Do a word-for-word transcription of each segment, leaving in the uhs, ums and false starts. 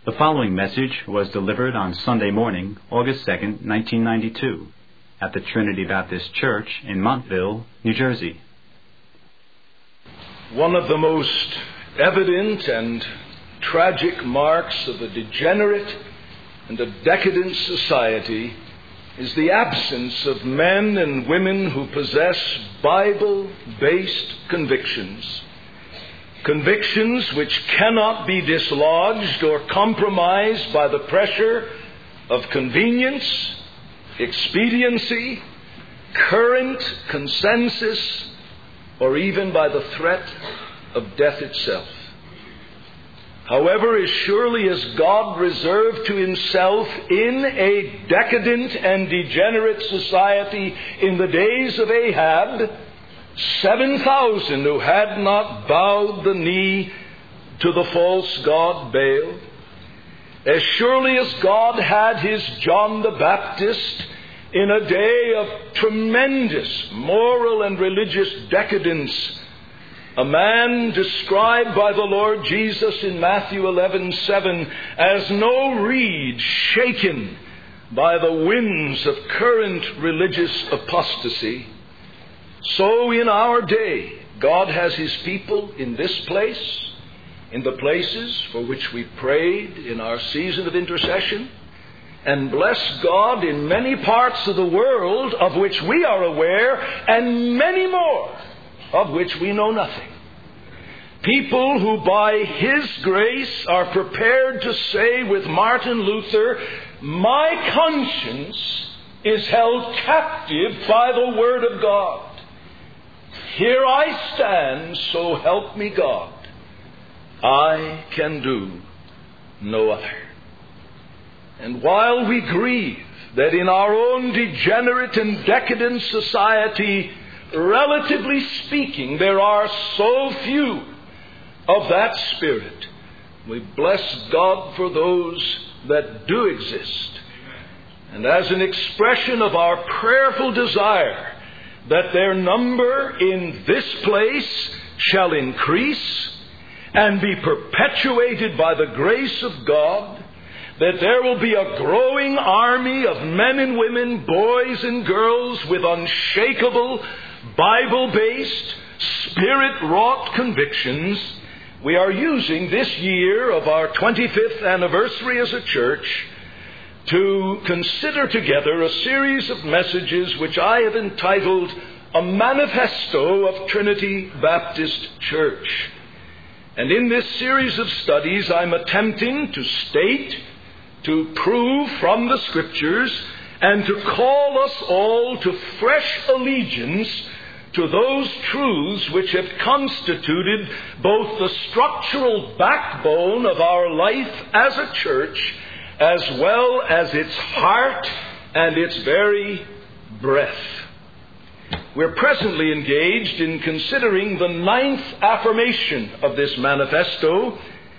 The following message was delivered on Sunday morning, August second, nineteen ninety-two, at the Trinity Baptist Church in Montville, New Jersey. One of the most evident and tragic marks of a degenerate and a decadent society is the absence of men and women who possess Bible-based convictions. Convictions which cannot be dislodged or compromised by the pressure of convenience, expediency, current consensus, or even by the threat of death itself. However, as surely as God reserved to himself in a decadent and degenerate society in the days of Ahab seven thousand who had not bowed the knee to the false god Baal, as surely as God had his John the Baptist in a day of tremendous moral and religious decadence, a man described by the Lord Jesus in Matthew eleven seven as no reed shaken by the winds of current religious apostasy. So in our day, God has his people in this place, in the places for which we prayed in our season of intercession, and bless God in many parts of the world of which we are aware, and many more of which we know nothing. People who by his grace are prepared to say with Martin Luther, "My conscience is held captive by the Word of God. Here I stand, so help me God. I can do no other." And while we grieve that in our own degenerate and decadent society, relatively speaking, there are so few of that spirit, we bless God for those that do exist. And as an expression of our prayerful desire that their number in this place shall increase and be perpetuated by the grace of God, that there will be a growing army of men and women, boys and girls with unshakable, Bible-based, Spirit-wrought convictions, we are using this year of our twenty-fifth anniversary as a church to consider together a series of messages which I have entitled A Manifesto of Trinity Baptist Church. And in this series of studies, I'm attempting to state, to prove from the Scriptures, and to call us all to fresh allegiance to those truths which have constituted both the structural backbone of our life as a church, as well as its heart and its very breath. We're presently engaged in considering the ninth affirmation of this manifesto,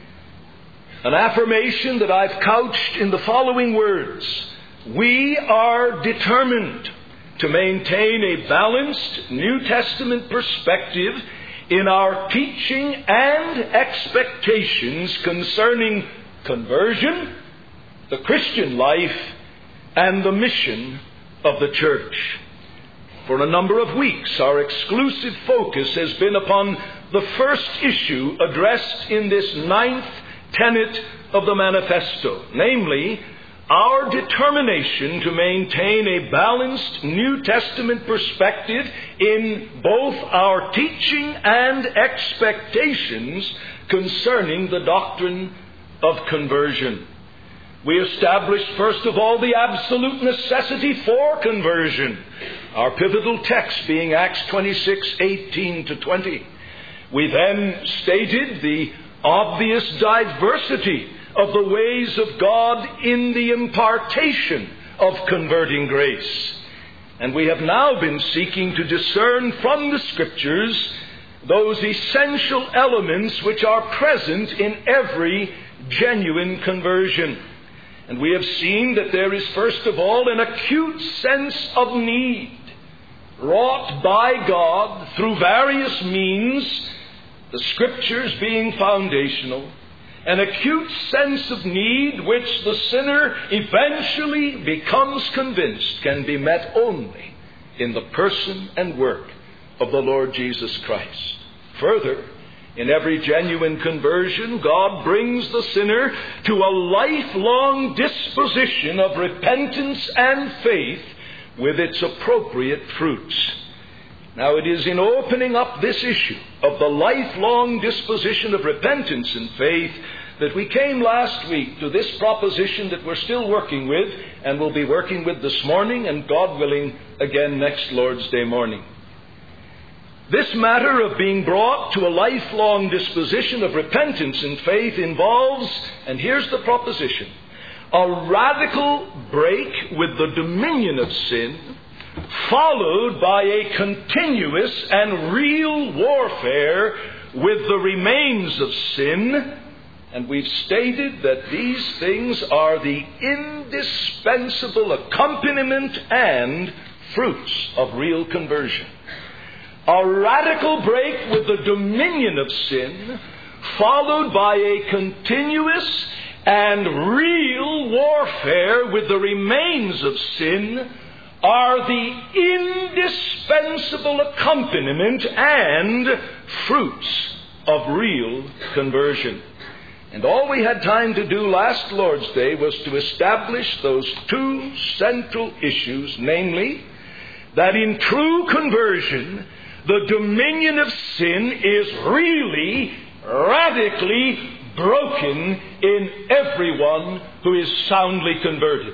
an affirmation that I've couched in the following words: we are determined to maintain a balanced New Testament perspective in our teaching and expectations concerning conversion, the Christian life, and the mission of the church. For a number of weeks, our exclusive focus has been upon the first issue addressed in this ninth tenet of the manifesto, namely, our determination to maintain a balanced New Testament perspective in both our teaching and expectations concerning the doctrine of conversion. We established, first of all, the absolute necessity for conversion, our pivotal text being Acts twenty-six, eighteen to twenty. We then stated the obvious diversity of the ways of God in the impartation of converting grace. And we have now been seeking to discern from the Scriptures those essential elements which are present in every genuine conversion. And we have seen that there is, first of all, an acute sense of need wrought by God through various means, the Scriptures being foundational, an acute sense of need which the sinner eventually becomes convinced can be met only in the person and work of the Lord Jesus Christ. Further, in every genuine conversion, God brings the sinner to a lifelong disposition of repentance and faith with its appropriate fruits. Now, it is in opening up this issue of the lifelong disposition of repentance and faith that we came last week to this proposition that we're still working with and will be working with this morning and, God willing, again next Lord's Day morning. This matter of being brought to a lifelong disposition of repentance and faith involves, and here's the proposition, a radical break with the dominion of sin, followed by a continuous and real warfare with the remains of sin. And we've stated that these things are the indispensable accompaniment and fruits of real conversion. A radical break with the dominion of sin, followed by a continuous and real warfare with the remains of sin, are the indispensable accompaniment and fruits of real conversion. And all we had time to do last Lord's Day was to establish those two central issues, namely, that in true conversion, the dominion of sin is really, radically broken in everyone who is soundly converted.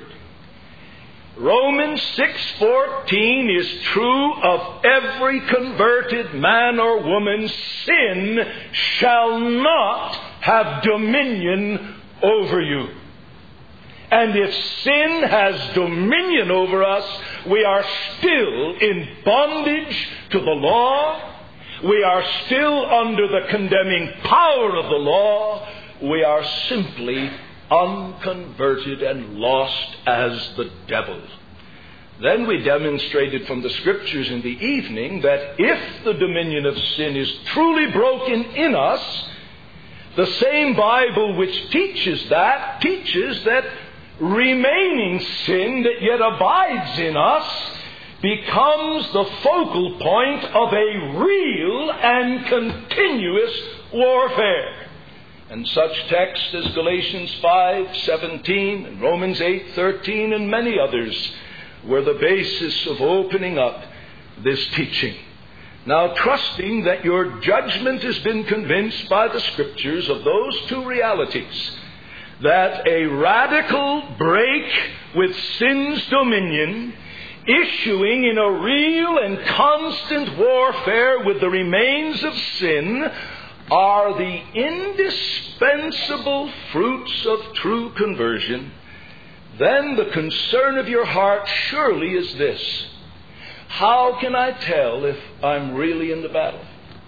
Romans six fourteen is true of every converted man or woman. Sin shall not have dominion over you. And if sin has dominion over us, we are still in bondage to the law. We are still under the condemning power of the law. We are simply unconverted and lost as the devil. Then we demonstrated from the Scriptures in the evening that if the dominion of sin is truly broken in us, the same Bible which teaches that, teaches that remaining sin that yet abides in us becomes the focal point of a real and continuous warfare. And such texts as Galatians five seventeen and Romans eight thirteen and many others were the basis of opening up this teaching. Now, trusting that your judgment has been convinced by the Scriptures of those two realities, that a radical break with sin's dominion, issuing in a real and constant warfare with the remains of sin, are the indispensable fruits of true conversion, then the concern of your heart surely is this: how can I tell if I'm really in the battle?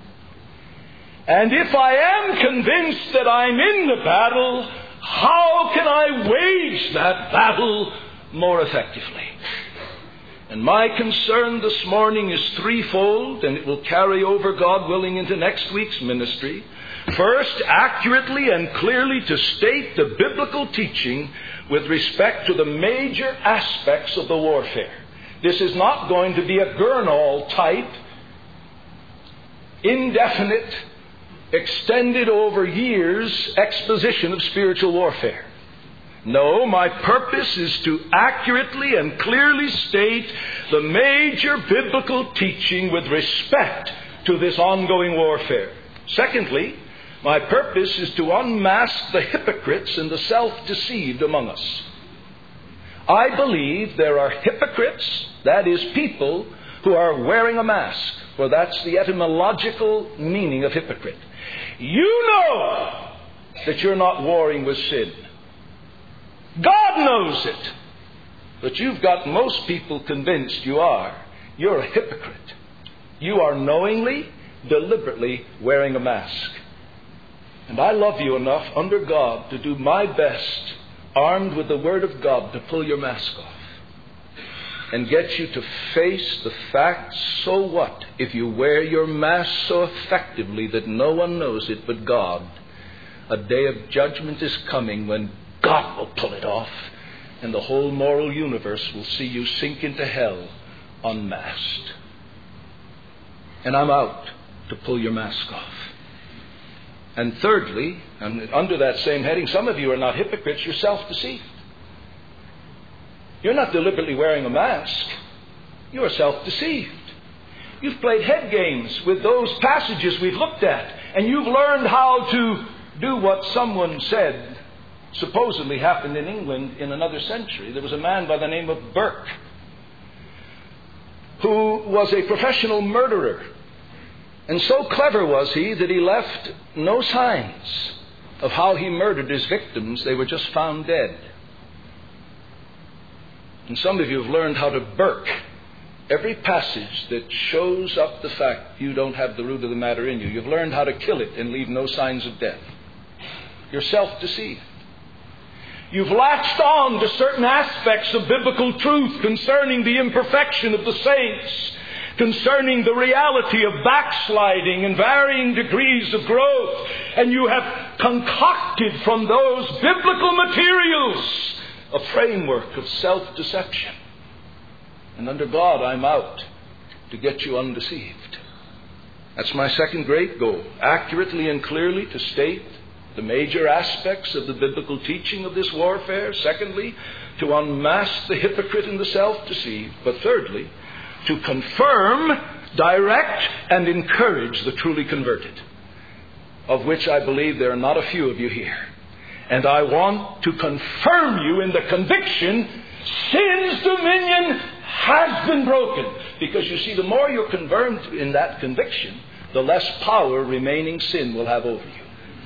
And if I am convinced that I'm in the battle, how can I wage that battle more effectively? And my concern this morning is threefold, and it will carry over, God willing, into next week's ministry. First, accurately and clearly to state the biblical teaching with respect to the major aspects of the warfare. This is not going to be a Gurnall type, indefinite, extended over years exposition of spiritual warfare. No, my purpose is to accurately and clearly state the major biblical teaching with respect to this ongoing warfare. Secondly, my purpose is to unmask the hypocrites and the self-deceived among us. I believe there are hypocrites, that is, people who are wearing a mask, for that's the etymological meaning of hypocrite. You know that you're not warring with sin. God knows it. But you've got most people convinced you are. You're a hypocrite. You are knowingly, deliberately wearing a mask. And I love you enough under God to do my best, armed with the Word of God, to pull your mask off and get you to face the fact. So what if you wear your mask so effectively that no one knows it but God? A day of judgment is coming when God will pull it off, and the whole moral universe will see you sink into hell unmasked. And I'm out to pull your mask off. And thirdly, and under that same heading, some of you are not hypocrites, you're self-deceived. You're not deliberately wearing a mask. You are self-deceived. You've played head games with those passages we've looked at, and you've learned how to do what someone said supposedly happened in England in another century. There was a man by the name of Burke who was a professional murderer. And so clever was he that he left no signs of how he murdered his victims. They were just found dead. And some of you have learned how to Burke every passage that shows up the fact you don't have the root of the matter in you. You've learned how to kill it and leave no signs of death. You're self-deceived. You've latched on to certain aspects of biblical truth concerning the imperfection of the saints, concerning the reality of backsliding and varying degrees of growth, and you have concocted from those biblical materials a framework of self-deception. And under God, I'm out to get you undeceived. That's my second great goal, accurately and clearly to state the major aspects of the biblical teaching of this warfare. Secondly, to unmask the hypocrite and the self-deceived. But thirdly, to confirm, direct, and encourage the truly converted, of which I believe there are not a few of you here. And I want to confirm you in the conviction, sin's dominion has been broken. Because you see, the more you're confirmed in that conviction, the less power remaining sin will have over you.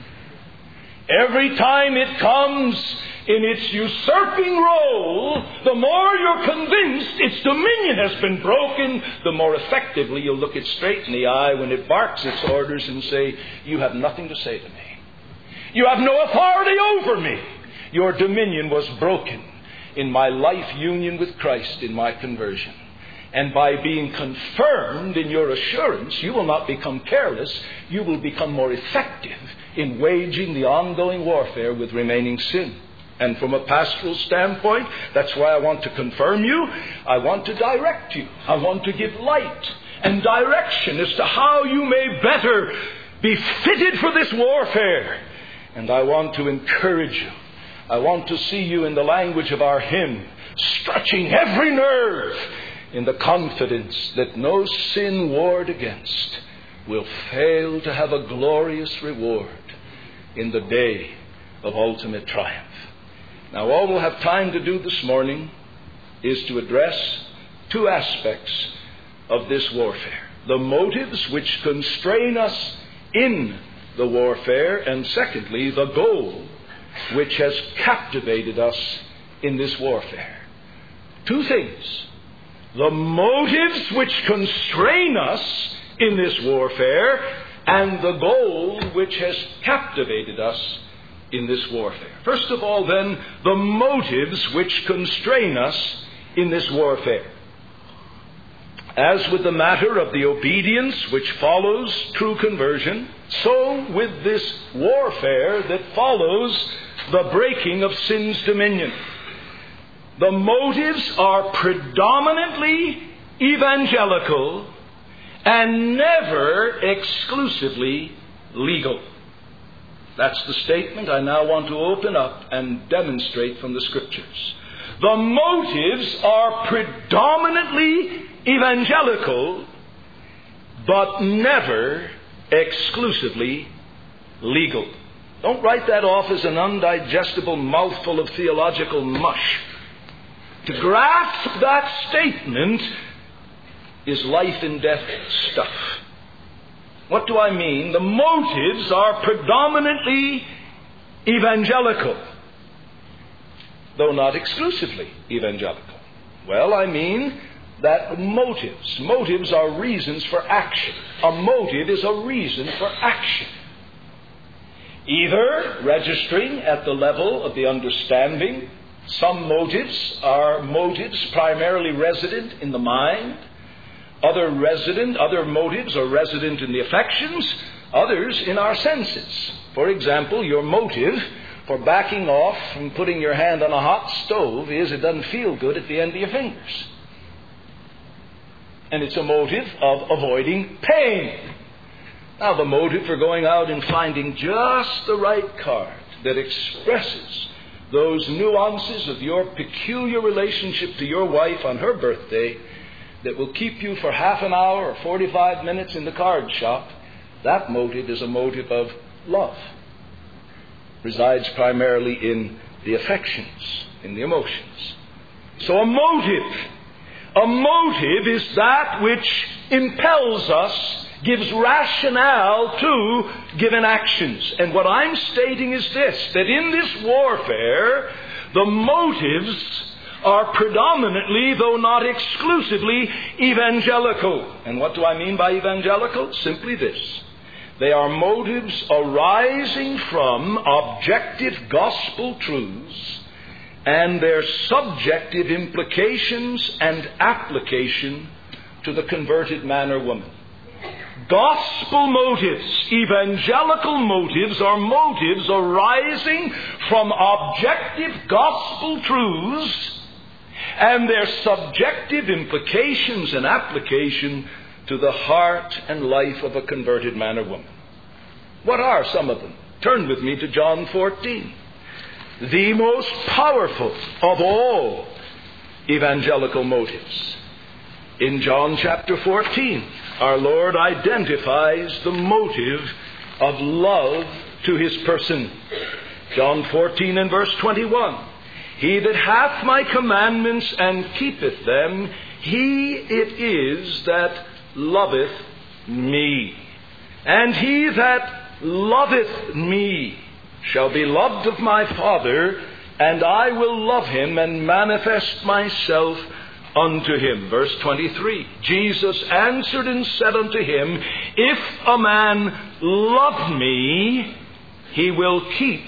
Every time it comes in its usurping role, the more you're convinced its dominion has been broken, the more effectively you'll look it straight in the eye when it barks its orders and say, you have nothing to say to me. You have no authority over me. Your dominion was broken in my life union with Christ, in my conversion. And by being confirmed in your assurance, you will not become careless. You will become more effective in waging the ongoing warfare with remaining sin. And from a pastoral standpoint, that's why I want to confirm you. I want to direct you. I want to give light and direction as to how you may better be fitted for this warfare. And I want to encourage you. I want to see you, in the language of our hymn, stretching every nerve in the confidence that no sin warred against will fail to have a glorious reward in the day of ultimate triumph. Now, all we'll have time to do this morning is to address two aspects of this warfare. The motives which constrain us in the warfare, and secondly, the goal which has captivated us in this warfare. Two things. The motives which constrain us in this warfare, and the goal which has captivated us in this warfare. First of all, then, the motives which constrain us in this warfare. As with the matter of the obedience which follows true conversion, so with this warfare that follows the breaking of sin's dominion. The motives are predominantly evangelical and never exclusively legal. That's the statement I now want to open up and demonstrate from the Scriptures. The motives are predominantly evangelical, but never exclusively legal. Don't write that off as an undigestible mouthful of theological mush. To grasp that statement is life and death stuff. What do I mean? The motives are predominantly evangelical, though not exclusively evangelical. Well, I mean that motives, motives are reasons for action. A motive is a reason for action. Either registering at the level of the understanding. Some motives are motives primarily resident in the mind. Other resident, other motives are resident in the affections. Others in our senses. For example, your motive for backing off from putting your hand on a hot stove is it doesn't feel good at the end of your fingers. And it's a motive of avoiding pain. Now, the motive for going out and finding just the right card that expresses those nuances of your peculiar relationship to your wife on her birthday that will keep you for half an hour or forty-five minutes in the card shop, that motive is a motive of love. Resides primarily in the affections, in the emotions. So a motive, a motive is that which impels us, gives rationale to given actions. And what I'm stating is this, that in this warfare, the motives are predominantly, though not exclusively, evangelical. And what do I mean by evangelical? Simply this. They are motives arising from objective gospel truths and their subjective implications and application to the converted man or woman. Gospel motives, evangelical motives, are motives arising from objective gospel truths and their subjective implications and application to the heart and life of a converted man or woman. What are some of them? Turn with me to John fourteen. The most powerful of all evangelical motives. In John chapter fourteen, our Lord identifies the motive of love to His person. John fourteen and verse twenty-one. He that hath my commandments and keepeth them, he it is that loveth me. And he that loveth me shall be loved of my Father, and I will love him and manifest myself unto him. Verse twenty-three. Jesus answered and said unto him, If a man love me, he will keep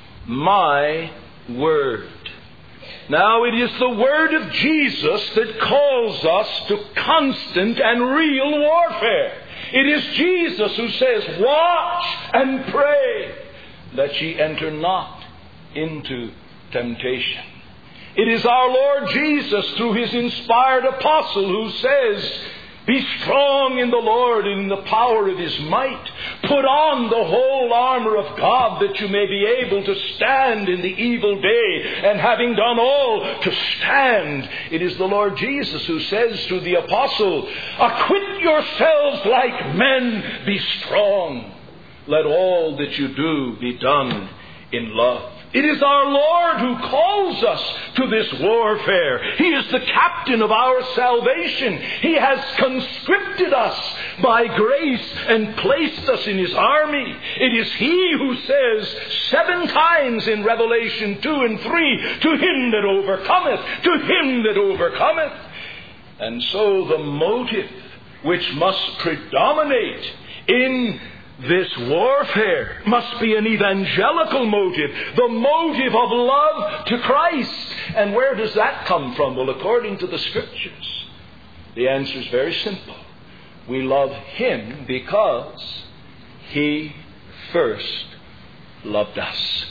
my word. Now, it is the word of Jesus that calls us to constant and real warfare. It is Jesus who says, Watch and pray that ye enter not into temptation. It is our Lord Jesus, through His inspired apostle, who says, Be strong in the Lord and in the power of His might. Put on the whole armor of God that you may be able to stand in the evil day. And having done all, to stand. It is the Lord Jesus who says through the apostle, Acquit yourselves like men, be strong. Let all that you do be done in love. It is our Lord who calls us to this warfare. He is the captain of our salvation. He has conscripted us by grace and placed us in His army. It is He who says seven times in Revelation two and three, To him that overcometh, to him that overcometh. And so the motive which must predominate in this warfare must be an evangelical motive, the motive of love to Christ. And where does that come from? Well, according to the Scriptures, the answer is very simple. We love Him because He first loved us.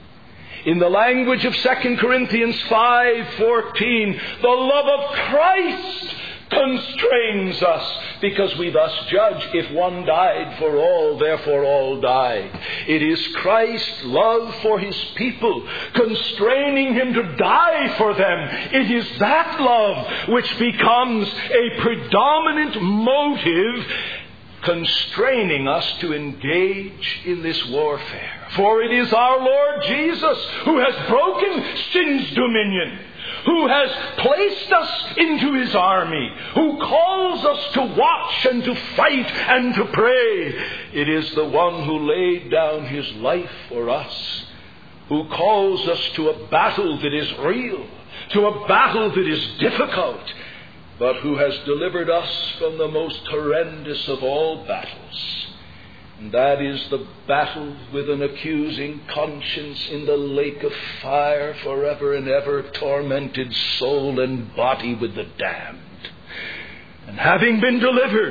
In the language of Second Corinthians five fourteen, the love of Christ constrains us, because we thus judge, if one died for all, therefore all died. It is Christ's love for His people, constraining Him to die for them. It is that love which becomes a predominant motive, constraining us to engage in this warfare. For it is our Lord Jesus who has broken sin's dominion, who has placed us into His army, who calls us to watch and to fight and to pray. It is the one who laid down His life for us, who calls us to a battle that is real, to a battle that is difficult, but who has delivered us from the most horrendous of all battles. And that is the battle with an accusing conscience in the lake of fire, forever and ever, tormented soul and body with the damned. And having been delivered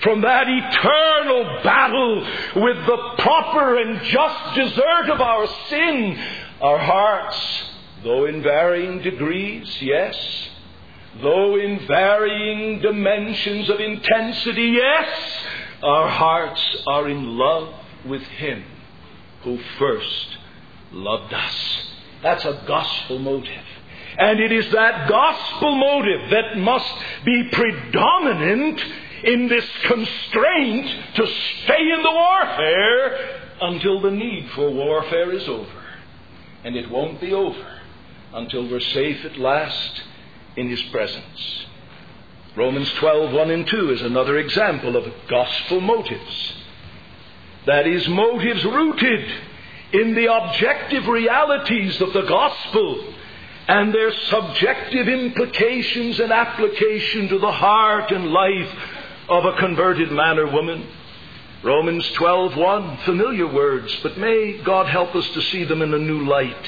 from that eternal battle with the proper and just desert of our sin, our hearts, though in varying degrees, yes, though in varying dimensions of intensity, yes, our hearts are in love with Him who first loved us. That's a gospel motive. And it is that gospel motive that must be predominant in this constraint to stay in the warfare until the need for warfare is over. And it won't be over until we're safe at last in His presence. Romans twelve, one and two is another example of gospel motives. That is, motives rooted in the objective realities of the gospel and their subjective implications and application to the heart and life of a converted man or woman. Romans twelve, one, familiar words, but may God help us to see them in a new light.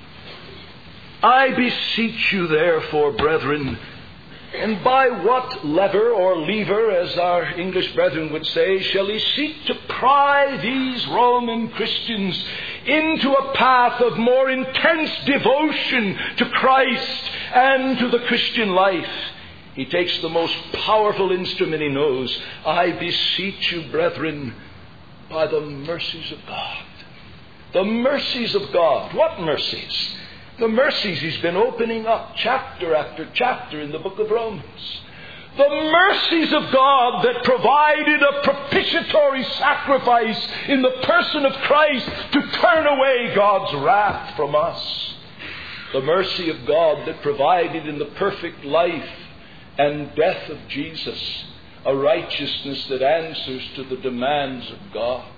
I beseech you, therefore, brethren, and by what lever or lever, as our English brethren would say, shall he seek to pry these Roman Christians into a path of more intense devotion to Christ and to the Christian life? He takes the most powerful instrument he knows. I beseech you, brethren, by the mercies of God. The mercies of God. What mercies? The mercies He's been opening up chapter after chapter in the book of Romans. The mercies of God that provided a propitiatory sacrifice in the person of Christ to turn away God's wrath from us. The mercy of God that provided in the perfect life and death of Jesus a righteousness that answers to the demands of God.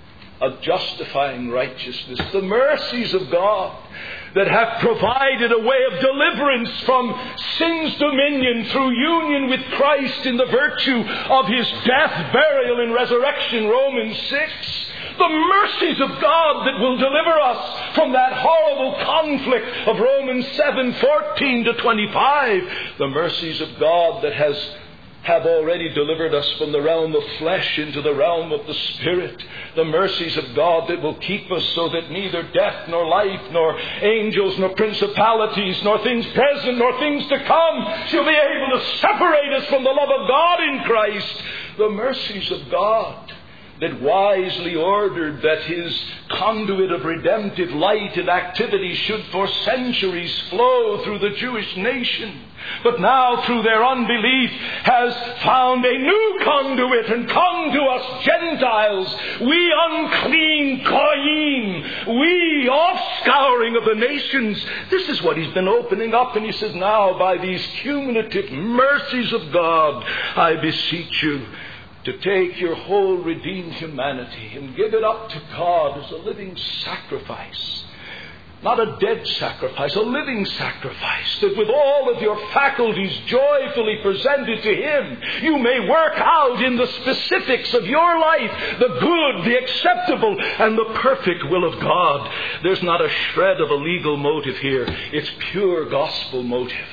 A justifying righteousness. The mercies of God that have provided a way of deliverance from sin's dominion through union with Christ in the virtue of His death, burial, and resurrection, Romans six. The mercies of God that will deliver us from that horrible conflict of Romans seven, fourteen to twenty-five. The mercies of God that has have already delivered us from the realm of flesh into the realm of the Spirit. The mercies of God that will keep us so that neither death nor life nor angels nor principalities nor things present nor things to come shall be able to separate us from the love of God in Christ. The mercies of God that wisely ordered that His conduit of redemptive light and activity should for centuries flow through the Jewish nation, but now through their unbelief has found a new conduit and come to us Gentiles, we unclean goyim, we offscouring of the nations. This is what He's been opening up, and He says, now by these cumulative mercies of God, I beseech you to take your whole redeemed humanity and give it up to God as a living sacrifice. Not a dead sacrifice, a living sacrifice, that with all of your faculties joyfully presented to Him, you may work out in the specifics of your life the good, the acceptable, and the perfect will of God. There's not a shred of a legal motive here. It's pure gospel motive.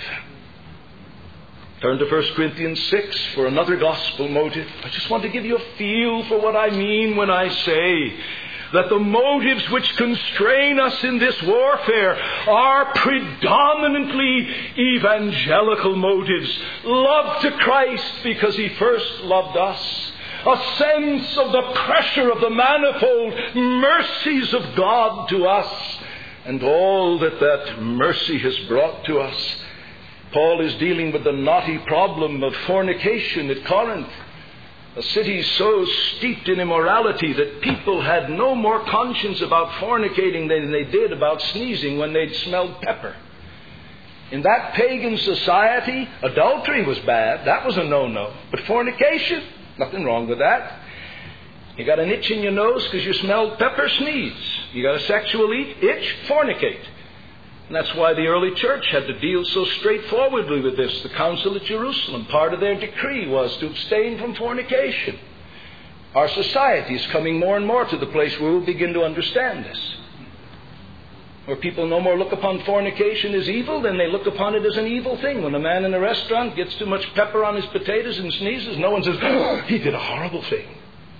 Turn to First Corinthians six for another gospel motive. I just want to give you a feel for what I mean when I say that the motives which constrain us in this warfare are predominantly evangelical motives. Love to Christ because He first loved us. A sense of the pressure of the manifold mercies of God to us and all that that mercy has brought to us. Paul is dealing with the knotty problem of fornication at Corinth, a city so steeped in immorality that people had no more conscience about fornicating than they did about sneezing when they'd smelled pepper. In that pagan society, adultery was bad. That was a no-no. But fornication, nothing wrong with that. You got an itch in your nose because you smelled pepper, sneeze. You got a sexual itch, fornicate. And that's why the early church had to deal so straightforwardly with this. The Council at Jerusalem, part of their decree was to abstain from fornication. Our society is coming more and more to the place where we'll begin to understand this. where people no more look upon fornication as evil than they look upon it as an evil thing. When a man in a restaurant gets too much pepper on his potatoes and sneezes, no one says, oh, he did a horrible thing.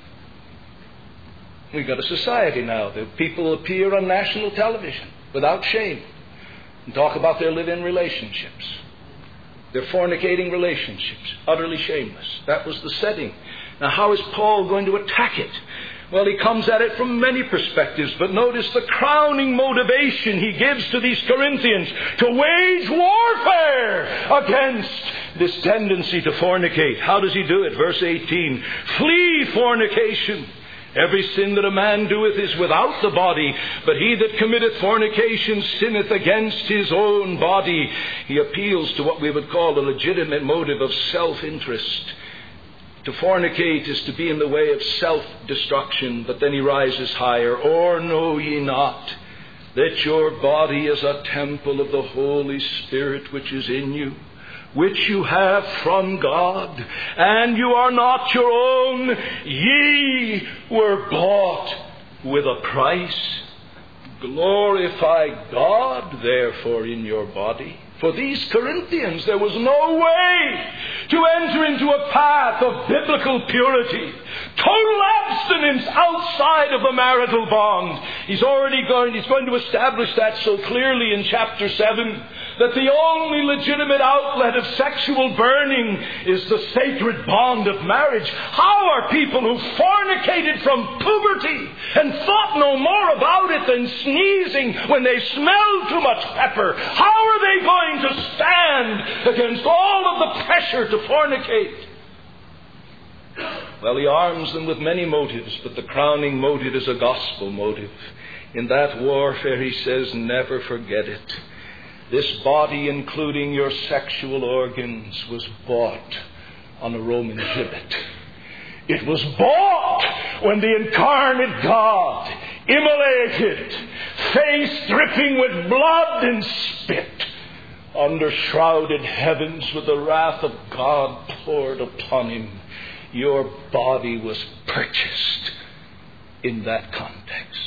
We've got a society now that people appear on national television without shame and talk about their live-in relationships, their fornicating relationships, utterly shameless. That was the setting. Now, how is Paul going to attack it? Well, he comes at it from many perspectives, but notice the crowning motivation he gives to these Corinthians to wage warfare against this tendency to fornicate. How does he do it? Verse eighteen, flee fornication. Every sin that a man doeth is without the body, but he that committeth fornication sinneth against his own body. He appeals to what we would call a legitimate motive of self-interest. To fornicate is to be in the way of self-destruction, but then he rises higher. Or know ye not that your body is a temple of the Holy Spirit which is in you, which you have from God, and you are not your own. Ye were bought with a price. Glorify God, therefore, in your body. For these Corinthians, there was no way to enter into a path of biblical purity, total abstinence outside of the marital bond. He's already going, he's going to establish that so clearly in chapter seven, that the only legitimate outlet of sexual burning is the sacred bond of marriage. How are people who fornicated from puberty and thought no more about it than sneezing when they smelled too much pepper, how are they going to stand against all of the pressure to fornicate? Well, he arms them with many motives, but the crowning motive is a gospel motive. In that warfare, he says, never forget it. This body, including your sexual organs, was bought on a Roman gibbet. It was bought when the incarnate God, immolated, face dripping with blood and spit, under shrouded heavens with the wrath of God poured upon him. Your body was purchased in that context.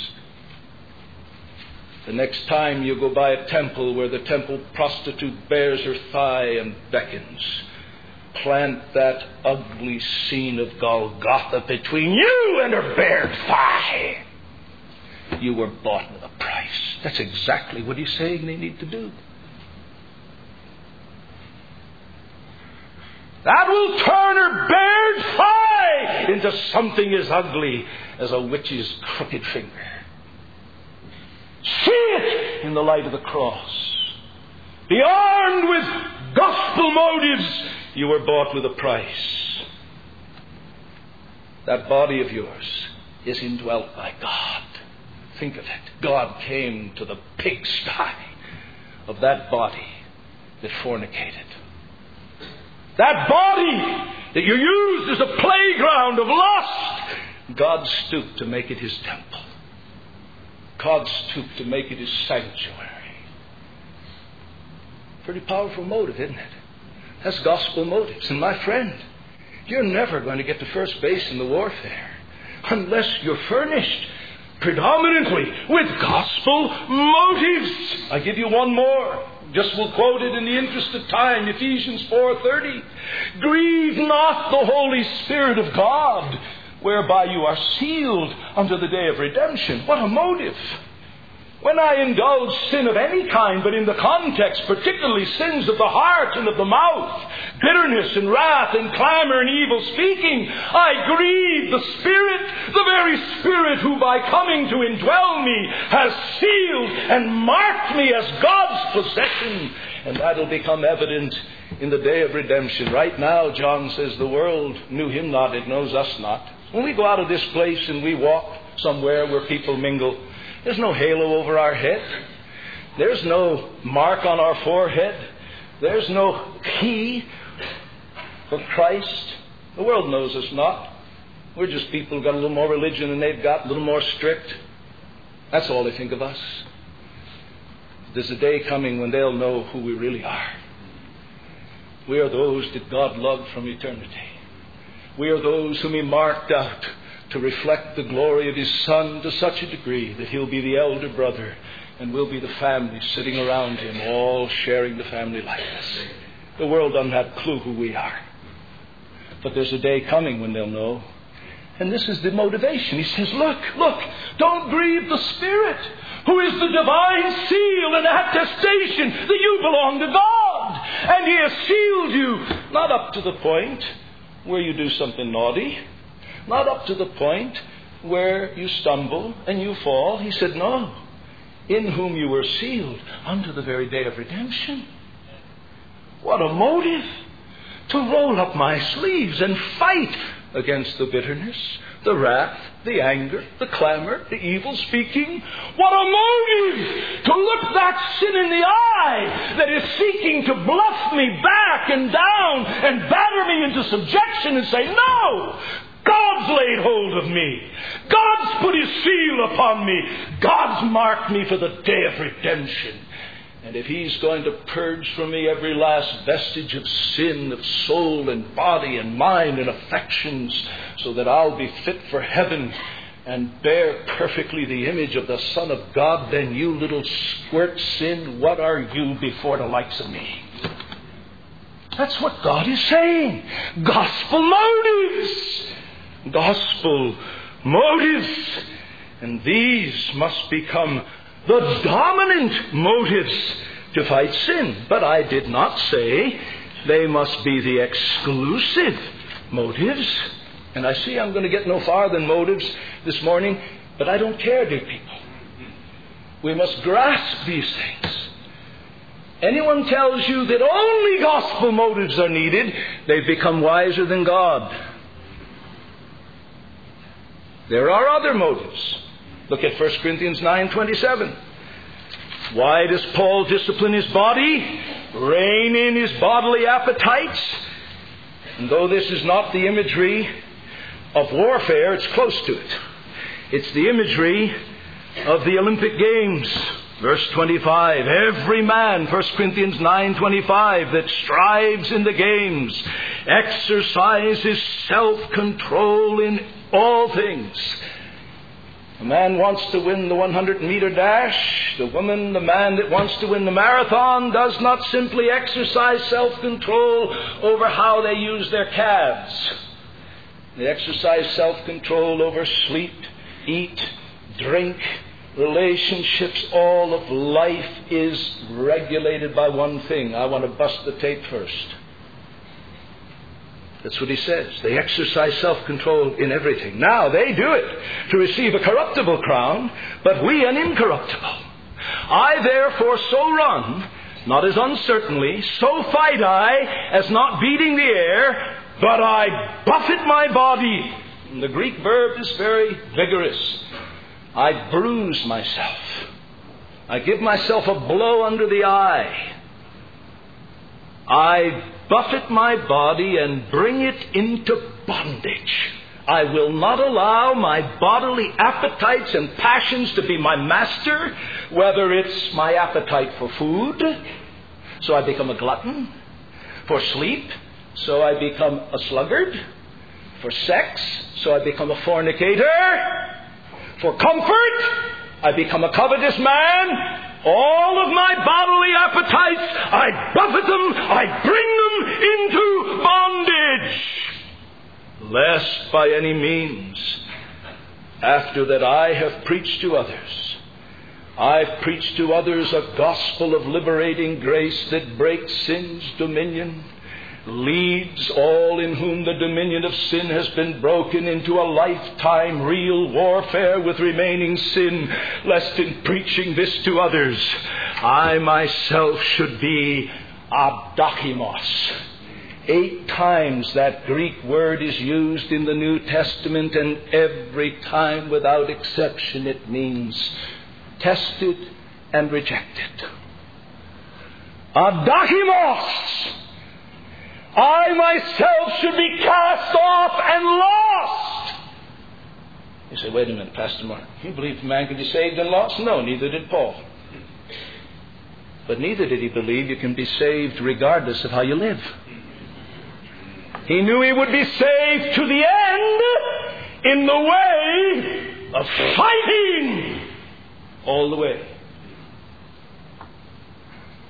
The next time you go by a temple where the temple prostitute bares her thigh and beckons, plant that ugly scene of Golgotha between you and her bared thigh. You were bought with a price. That's exactly what he's saying they need to do. That will turn her bared thigh into something as ugly as a witch's crooked finger. See it in the light of the cross. Be armed with gospel motives. You were bought with a price. That body of yours is indwelt by God. Think of it. God came to the pigsty of that body that fornicated. That body that you used as a playground of lust, God stooped to make it his temple. God stooped to make it his sanctuary. Pretty powerful motive, isn't it? That's gospel motives. And my friend, you're never going to get to first base in the warfare unless you're furnished predominantly with gospel motives. I give you one more. Just will quote it in the interest of time. Ephesians four thirty. Grieve not the Holy Spirit of God, whereby you are sealed unto the day of redemption. What a motive. When I indulge sin of any kind, but in the context, particularly sins of the heart and of the mouth, bitterness and wrath and clamor and evil speaking, I grieve the Spirit, the very Spirit who by coming to indwell me has sealed and marked me as God's possession. And that'll become evident in the day of redemption. Right now, John says, the world knew him not, it knows us not. When we go out of this place and we walk somewhere where people mingle, there's no halo over our head. There's no mark on our forehead. There's no key for Christ. The world knows us not. We're just people who've got a little more religion than they've got, a little more strict. That's all they think of us. There's a day coming when they'll know who we really are. We are those that God loved from eternity. We are those whom He marked out to reflect the glory of His Son to such a degree that He'll be the elder brother And we'll be the family sitting around him, all sharing the family likeness. The world doesn't have a clue who we are. But there's a day coming when they'll know. And this is the motivation. He says, look, look, don't grieve the Spirit, who is the divine seal and attestation that you belong to God. And He has sealed you, not up to the point where you do something naughty, not up to the point where you stumble and you fall. He said, no, in whom you were sealed unto the very day of redemption. What a motive to roll up my sleeves and fight against the bitterness, the wrath, the anger, the clamor, the evil speaking. What a motive to look that sin in the eye that is seeking to bluff me back and down and batter me into subjection and say, no, God's laid hold of me. God's put His seal upon me. God's marked me for the day of redemption. And if He's going to purge from me every last vestige of sin, of soul and body and mind and affections, so that I'll be fit for heaven and bear perfectly the image of the Son of God, then you little squirt sin, what are you before the likes of me? That's what God is saying. Gospel motives. Gospel motives. And these must become the dominant motives to fight sin. But I did not say they must be the exclusive motives. And I see I'm going to get no farther than motives this morning, but I don't care, dear people. We must grasp these things. Anyone tells you that only gospel motives are needed, they've become wiser than God. There are other motives. Look at First Corinthians nine twenty-seven. Why does Paul discipline his body? Rein in his bodily appetites? And though this is not the imagery of warfare, it's close to it. It's the imagery of the Olympic Games. Verse twenty-five. Every man, First Corinthians nine twenty-five, that strives in the games exercises self-control in all things. The man wants to win the hundred meter dash. The woman, the man that wants to win the marathon does not simply exercise self-control over how they use their calves. They exercise self-control over sleep, eat, drink, relationships. All of life is regulated by one thing. I want to bust the tape first. That's what he says. They exercise self-control in everything. Now, they do it to receive a corruptible crown, but we an incorruptible. I therefore so run, not as uncertainly, so fight I, as not beating the air, but I buffet my body. And the Greek verb is very vigorous. I bruise myself. I give myself a blow under the eye. I buffet my body and bring it into bondage. I will not allow my bodily appetites and passions to be my master, whether it's my appetite for food, so I become a glutton, for sleep, so I become a sluggard, for sex, so I become a fornicator, for comfort, I become a covetous man. All of my bodily appetites, I buffet them, I bring them into bondage, lest by any means, after that I have preached to others, I've preached to others a gospel of liberating grace that breaks sin's dominion, leads all in whom the dominion of sin has been broken into a lifetime real warfare with remaining sin, lest in preaching this to others, I myself should be abdachimos. Eight times that Greek word is used in the New Testament, and every time without exception it means tested and rejected. Abdachimos! I myself should be cast off and lost. You say, wait a minute, Pastor Mark. You believe man can be saved and lost? No, neither did Paul. But neither did he believe you can be saved regardless of how you live. He knew he would be saved to the end in the way of fighting all the way.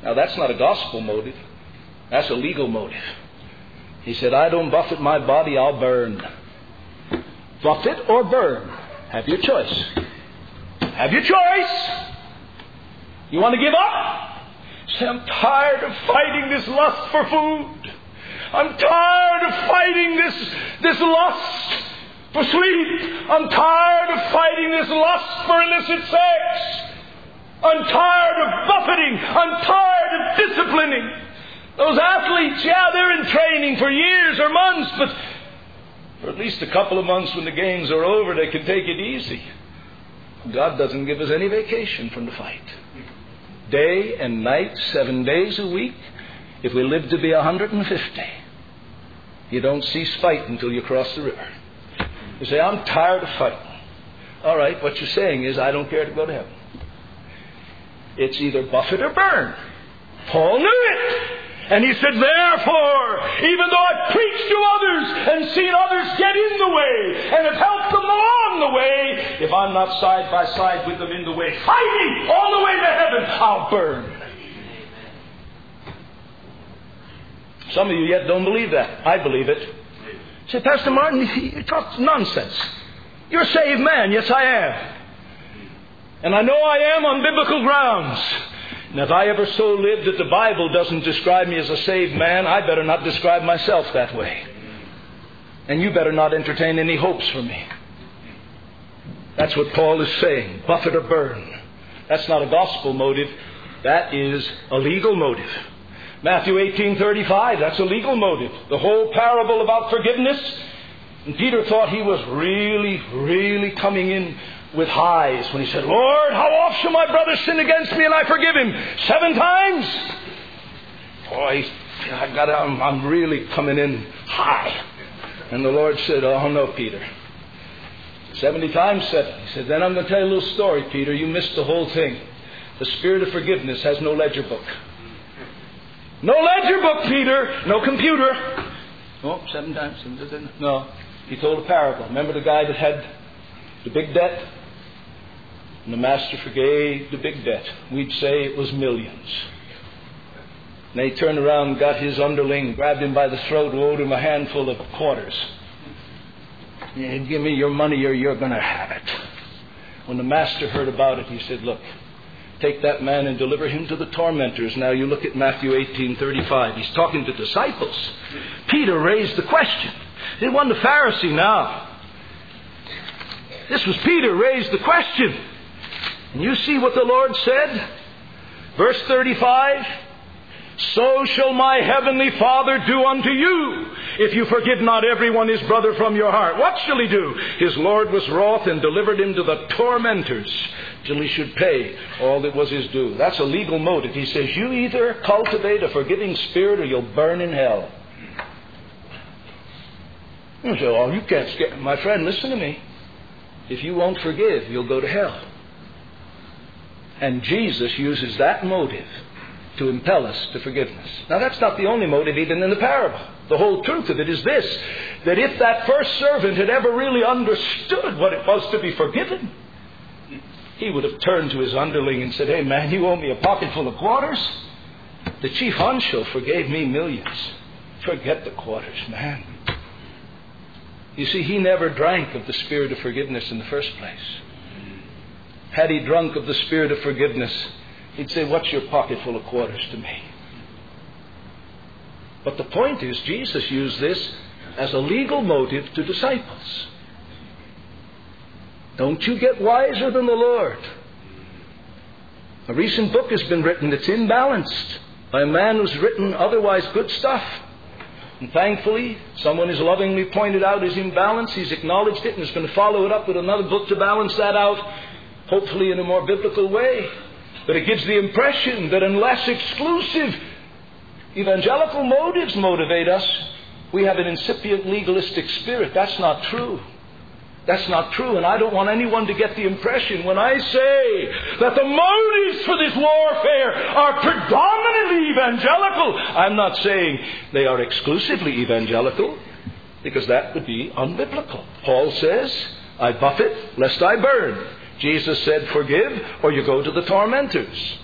Now, that's not a gospel motive. That's a legal motive. He said, I don't buffet my body, I'll burn. Buffet or burn. Have your choice. Have your choice. You want to give up? Say, I'm tired of fighting this lust for food. I'm tired of fighting this, this lust for sleep. I'm tired of fighting this lust for illicit sex. I'm tired of buffeting. I'm tired of disciplining. Those athletes, yeah, they're in training for years or months, but for at least a couple of months when the games are over, they can take it easy. God doesn't give us any vacation from the fight. Day and night, seven days a week, if we live to be one hundred fifty. You don't cease fighting until you cross the river. You say, I'm tired of fighting. All right, what you're saying is, I don't care to go to heaven. It's either buffet or burn. Paul knew it. And he said, therefore, even though I've preached to others and seen others get in the way and have helped them along the way, if I'm not side by side with them in the way, fighting all the way to heaven, I'll burn. Some of you yet don't believe that. I believe it. You say, Pastor Martin, you talk nonsense. You're a saved man. Yes, I am. And I know I am on biblical grounds. And if I ever so live that the Bible doesn't describe me as a saved man, I better not describe myself that way. And you better not entertain any hopes for me. That's what Paul is saying. Buffet or burn. That's not a gospel motive. That is a legal motive. Matthew eighteen thirty-five, that's a legal motive. The whole parable about forgiveness. And Peter thought he was really, really coming in with highs when he said, Lord, how oft shall my brother sin against me and I forgive him? Seven times? Boy, I got, I'm, I'm really coming in high. And the Lord said, oh no, Peter. Seventy times seven. He said, then I'm going to tell you a little story, Peter. You missed the whole thing. The spirit of forgiveness has no ledger book. No ledger book, Peter. No computer. Oh, seven times. No. He told a parable. Remember the guy that had the big debt? And the master forgave the big debt. We'd say it was millions. And they turned around and got his underling, grabbed him by the throat, owed him a handful of quarters. And give me your money or you're going to have it. When the master heard about it, he said, look, take that man and deliver him to the tormentors. Now you look at Matthew eighteen thirty-five. He's talking to disciples. Peter raised the question. It wasn't the Pharisee now. This was Peter raised the question. And you see what the Lord said? Verse thirty-five. So shall my heavenly Father do unto you, if you forgive not everyone his brother from your heart. What shall he do? His Lord was wroth and delivered him to the tormentors, till he should pay all that was his due. That's a legal motive. He says, you either cultivate a forgiving spirit or you'll burn in hell. You say, oh, you can't scare. My friend, listen to me. If you won't forgive, you'll go to hell. And Jesus uses that motive to impel us to forgiveness. Now, that's not the only motive even in the parable. The whole truth of it is this, that if that first servant had ever really understood what it was to be forgiven, he would have turned to his underling and said, hey, man, you owe me a pocket full of quarters. The chief honcho forgave me millions. Forget the quarters, man. You see, he never drank of the spirit of forgiveness in the first place. Had he drunk of the spirit of forgiveness, he'd say, what's your pocket full of quarters to me? But the point is, Jesus used this as a legal motive to disciples. Don't you get wiser than the Lord? A recent book has been written that's imbalanced by a man who's written otherwise good stuff. And thankfully, someone has lovingly pointed out his imbalance. He's acknowledged it and is going to follow it up with another book to balance that out, hopefully in a more biblical way. But it gives the impression that unless exclusive evangelical motives motivate us, we have an incipient legalistic spirit. That's not true. That's not true. And I don't want anyone to get the impression when I say that the motives for this warfare are predominantly evangelical. I'm not saying they are exclusively evangelical, because that would be unbiblical. Paul says, I buffet lest I burn. Jesus said, forgive or you go to the tormentors.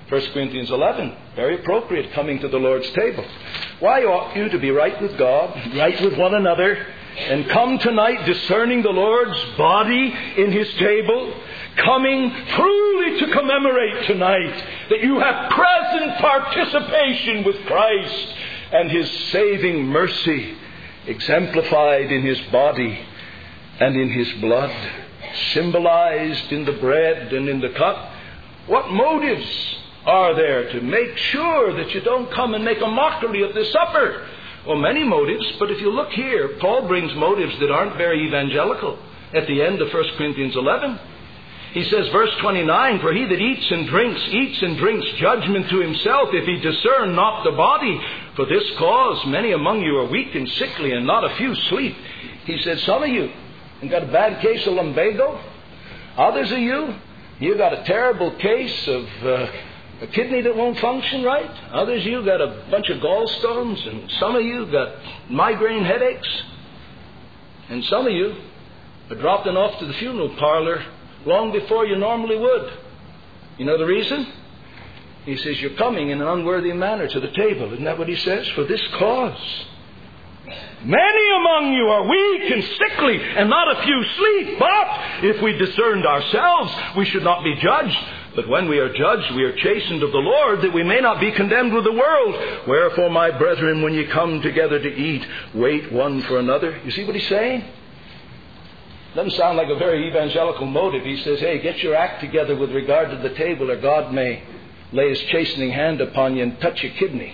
First Corinthians eleven, very appropriate, coming to the Lord's table. Why ought you to be right with God, right with one another, and come tonight discerning the Lord's body in His table, coming truly to commemorate tonight that you have present participation with Christ and His saving mercy exemplified in His body and in His blood, symbolized in the bread and in the cup? What motives are there to make sure that you don't come and make a mockery of this supper? Well, many motives, but if you look here, Paul brings motives that aren't very evangelical at the end of First Corinthians eleven. He says, verse twenty-nine, for he that eats and drinks, eats and drinks judgment to himself, if he discern not the body. For this cause many among you are weak and sickly, and not a few sleep. He said, some of you have got a bad case of lumbago. Others of you, you got a terrible case of uh, a kidney that won't function right. Others of you got a bunch of gallstones. And some of you got migraine headaches. And some of you are dropping off to the funeral parlor long before you normally would. You know the reason? He says, you're coming in an unworthy manner to the table. Isn't that what he says? For this cause. Many among you are weak and sickly, and not a few sleep. But if we discerned ourselves, we should not be judged. But when we are judged, we are chastened of the Lord, that we may not be condemned with the world. Wherefore, my brethren, when ye come together to eat, wait one for another. You see what he's saying? Doesn't sound like a very evangelical motive. He says, hey, get your act together with regard to the table, or God may lay His chastening hand upon you and touch your kidney.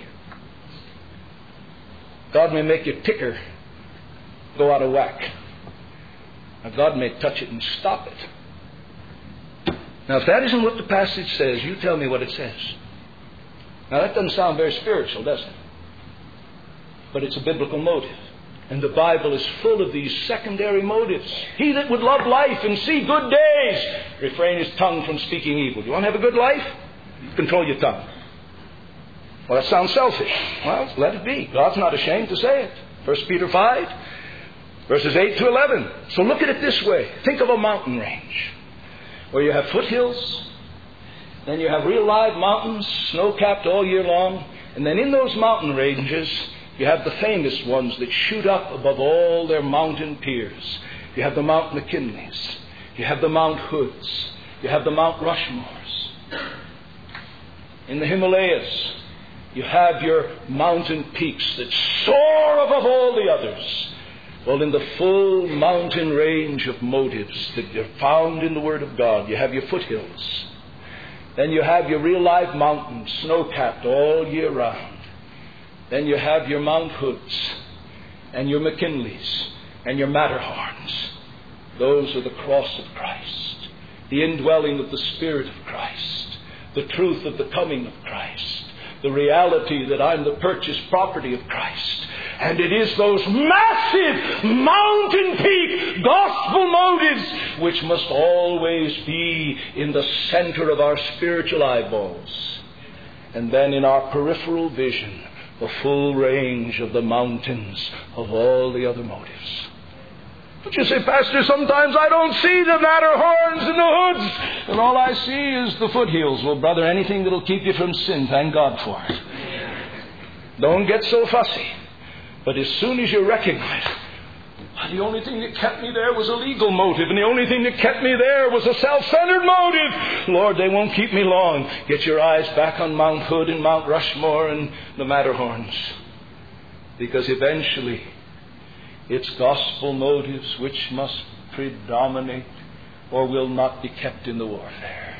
God may make your ticker go out of whack. Or God may touch it and stop it. Now, if that isn't what the passage says, you tell me what it says. Now, that doesn't sound very spiritual, does it? But it's a biblical motive. And the Bible is full of these secondary motives. He that would love life and see good days, refrain his tongue from speaking evil. You want to have a good life? Control your tongue. Well, that sounds selfish. Well, let it be. God's not ashamed to say it. First Peter five, verses eight to eleven. So look at it this way. Think of a mountain range where you have foothills, then you have real live mountains, snow-capped all year long, and then in those mountain ranges, you have the famous ones that shoot up above all their mountain peers. You have the Mount McKinleys. You have the Mount Hoods. You have the Mount Rushmores. In the Himalayas, you have your mountain peaks that soar above all the others. Well, in the full mountain range of motives that are found in the Word of God, you have your foothills. Then you have your real live mountains, snow-capped all year round. Then you have your Mount Hoods and your McKinleys and your Matterhorns. Those are the cross of Christ, the indwelling of the Spirit of Christ, the truth of the coming of Christ, the reality that I'm the purchased property of Christ. And it is those massive mountain peak gospel motives which must always be in the center of our spiritual eyeballs. And then in our peripheral vision, the full range of the mountains of all the other motives. But you say, Pastor, sometimes I don't see the Matterhorns and the Hoods, and all I see is the foothills. Well, brother, anything that'll keep you from sin, thank God for it. Don't get so fussy. But as soon as you recognize, the only thing that kept me there was a legal motive, and the only thing that kept me there was a self-centered motive. Lord, they won't keep me long. Get your eyes back on Mount Hood and Mount Rushmore and the Matterhorns. Because eventually, it's gospel motives which must predominate or will not be kept in the warfare.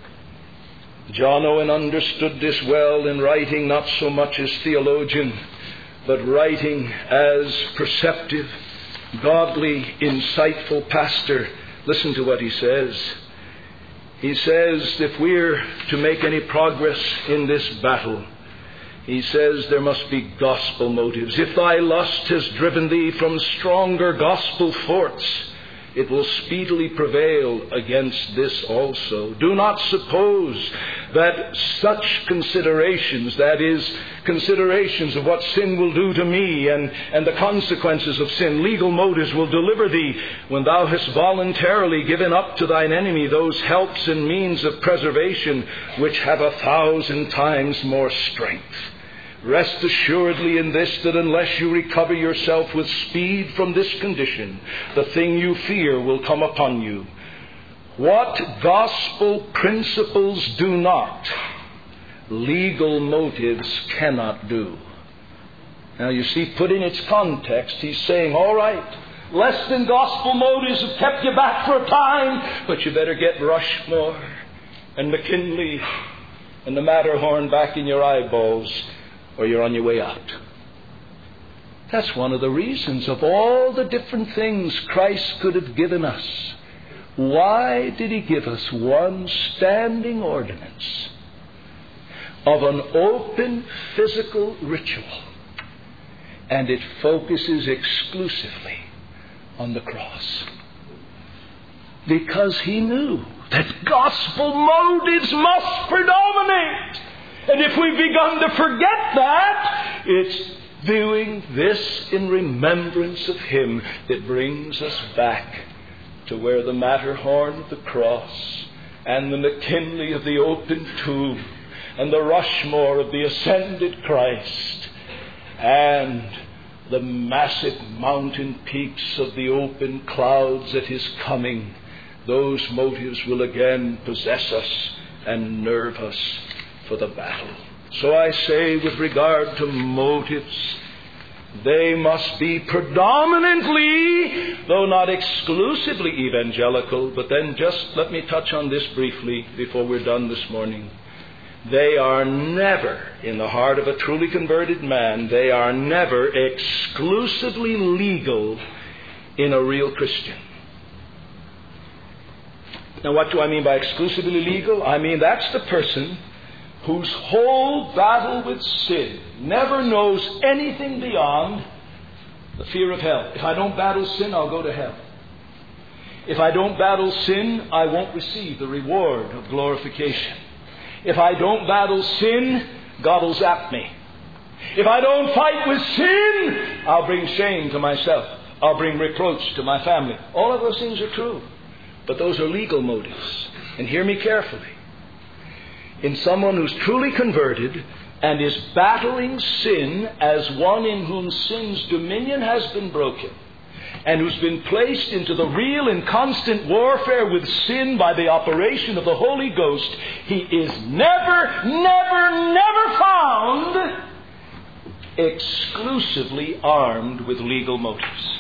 John Owen understood this well in writing, not so much as theologian, but writing as perceptive, godly, insightful pastor. Listen to what he says. He says, if we're to make any progress in this battle, he says there must be gospel motives. If thy lust has driven thee from stronger gospel forts, it will speedily prevail against this also. Do not suppose that such considerations, that is, considerations of what sin will do to me and, and the consequences of sin, legal motives will deliver thee when thou hast voluntarily given up to thine enemy those helps and means of preservation which have a thousand times more strength. Rest assuredly in this, that unless you recover yourself with speed from this condition, the thing you fear will come upon you. What gospel principles do not, legal motives cannot do. Now you see, put in its context, he's saying, all right, less than gospel motives have kept you back for a time, but you better get Rushmore and McKinley and the Matterhorn back in your eyeballs, or you're on your way out. That's one of the reasons of all the different things Christ could have given us. Why did he give us one standing ordinance of an open physical ritual? And it focuses exclusively on the cross. Because he knew that gospel motives must predominate. And if we've begun to forget that, it's doing this in remembrance of him that brings us back to where the Matterhorn of the cross and the McKinley of the open tomb and the Rushmore of the ascended Christ and the massive mountain peaks of the open clouds at his coming, those motives will again possess us and nerve us for the battle. So I say, with regard to motives, they must be predominantly, though not exclusively, evangelical. But then just let me touch on this briefly before we're done this morning. They are never, in the heart of a truly converted man, they are never exclusively legal in a real Christian. Now, what do I mean by exclusively legal? I mean that's the person whose whole battle with sin never knows anything beyond the fear of hell. If I don't battle sin, I'll go to hell. If I don't battle sin, I won't receive the reward of glorification. If I don't battle sin, God will zap me. If I don't fight with sin, I'll bring shame to myself. I'll bring reproach to my family. All of those things are true. But those are legal motives. And hear me carefully. In someone who's truly converted and is battling sin as one in whom sin's dominion has been broken, and who's been placed into the real and constant warfare with sin by the operation of the Holy Ghost, he is never, never, never found exclusively armed with legal motives.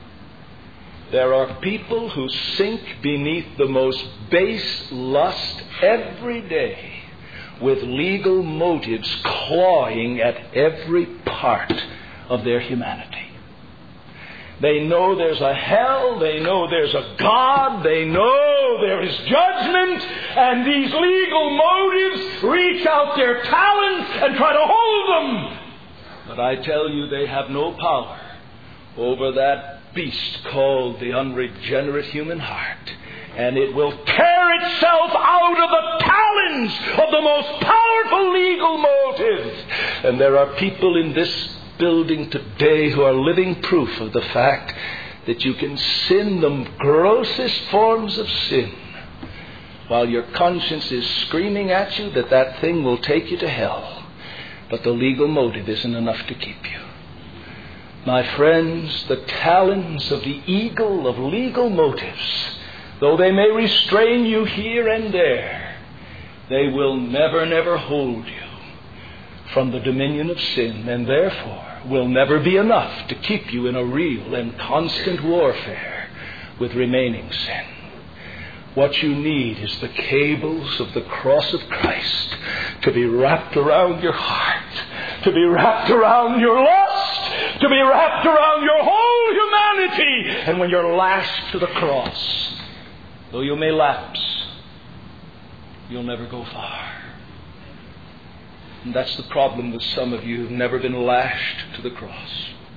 There are people who sink beneath the most base lust every day with legal motives clawing at every part of their humanity. They know there's a hell, they know there's a God, they know there is judgment, and these legal motives reach out their talons and try to hold them. But I tell you, they have no power over that beast called the unregenerate human heart. And it will tear itself out of the talons of the most powerful legal motives. And there are people in this building today who are living proof of the fact that you can sin the grossest forms of sin while your conscience is screaming at you that that thing will take you to hell. But the legal motive isn't enough to keep you. My friends, the talons of the eagle of legal motives, though they may restrain you here and there, they will never, never hold you from the dominion of sin, and therefore will never be enough to keep you in a real and constant warfare with remaining sin. What you need is the cables of the cross of Christ to be wrapped around your heart, to be wrapped around your lust, to be wrapped around your whole humanity. And when you're lashed to the cross, though you may lapse, you'll never go far. And that's the problem with some of you who've never been lashed to the cross.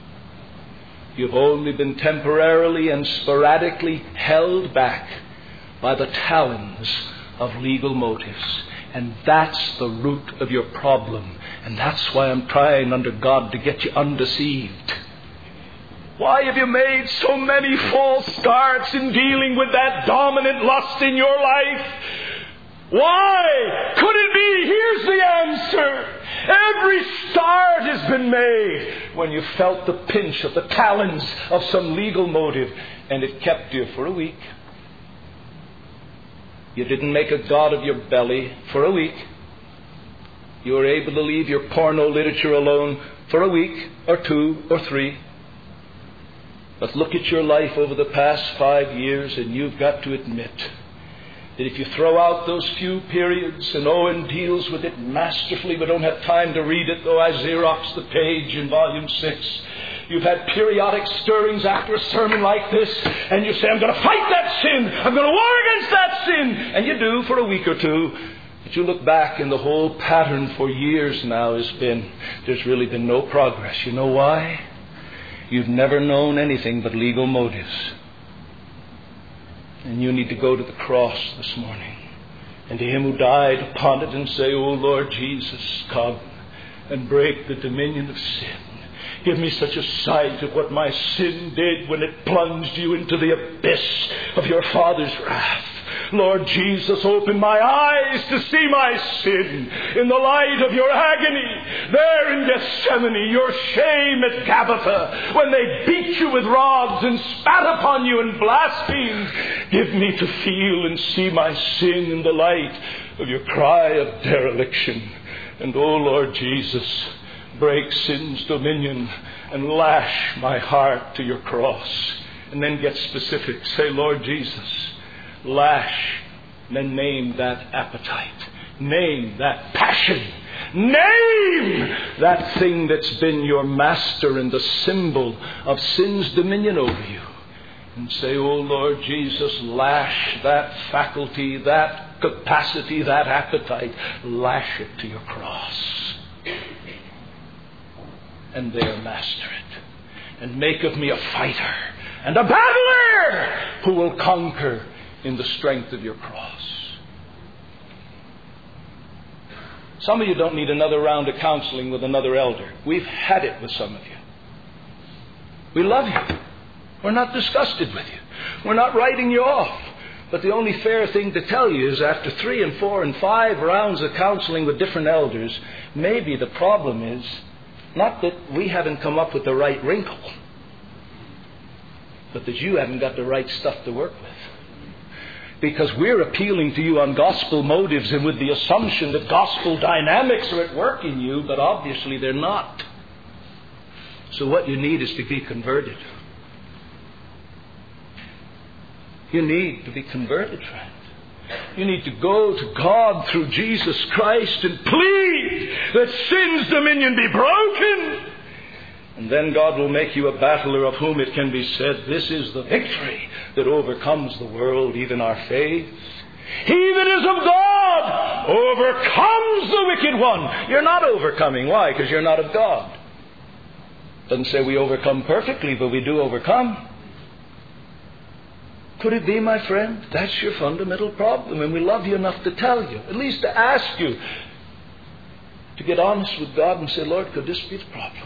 You've only been temporarily and sporadically held back by the talons of legal motives. And that's the root of your problem. And that's why I'm trying under God to get you undeceived. Why have you made so many false starts in dealing with that dominant lust in your life? Why? Could it be? Here's the answer. Every start has been made when you felt the pinch of the talons of some legal motive, and it kept you for a week. You didn't make a god of your belly for a week. You were able to leave your porno literature alone for a week or two or three. But look at your life over the past five years and you've got to admit that if you throw out those few periods, and Owen deals with it masterfully, we don't have time to read it, though I Xeroxed the page in volume six. You've had periodic stirrings after a sermon like this, and you say, I'm going to fight that sin. I'm going to war against that sin. And you do for a week or two. But you look back and the whole pattern for years now has been, there's really been no progress. You know why? You've never known anything but legal motives. And you need to go to the cross this morning and to Him who died upon it and say, Oh Lord Jesus, come and break the dominion of sin. Give me such a sight of what my sin did when it plunged you into the abyss of your Father's wrath. Lord Jesus, open my eyes to see my sin in the light of your agony there in Gethsemane, your shame at Gabbatha, when they beat you with rods and spat upon you and blasphemed. Give me to feel and see my sin in the light of your cry of dereliction. And, oh Lord Jesus, break sin's dominion and lash my heart to your cross. And then get specific. Say, Lord Jesus, lash, and then name that appetite. Name that passion. Name that thing that's been your master and the symbol of sin's dominion over you. And say, oh Lord Jesus, lash that faculty, that capacity, that appetite. Lash it to your cross. And there master it. And make of me a fighter and a battler who will conquer in the strength of your cross. Some of you don't need another round of counseling with another elder. We've had it with some of you. We love you. We're not disgusted with you. We're not writing you off. But the only fair thing to tell you is after three and four and five rounds of counseling with different elders, maybe the problem is not that we haven't come up with the right wrinkle, but that you haven't got the right stuff to work with. Because we're appealing to you on gospel motives and with the assumption that gospel dynamics are at work in you, but obviously they're not. So what you need is to be converted. You need to be converted, friend. You need to go to God through Jesus Christ and plead that sin's dominion be broken. And then God will make you a battler of whom it can be said, this is the victory that overcomes the world, even our faith. He that is of God overcomes the wicked one. You're not overcoming. Why? Because you're not of God. Doesn't say we overcome perfectly, but we do overcome. Could it be, my friend? That's your fundamental problem, and we love you enough to tell you, at least to ask you, to get honest with God and say, Lord, could this be the problem?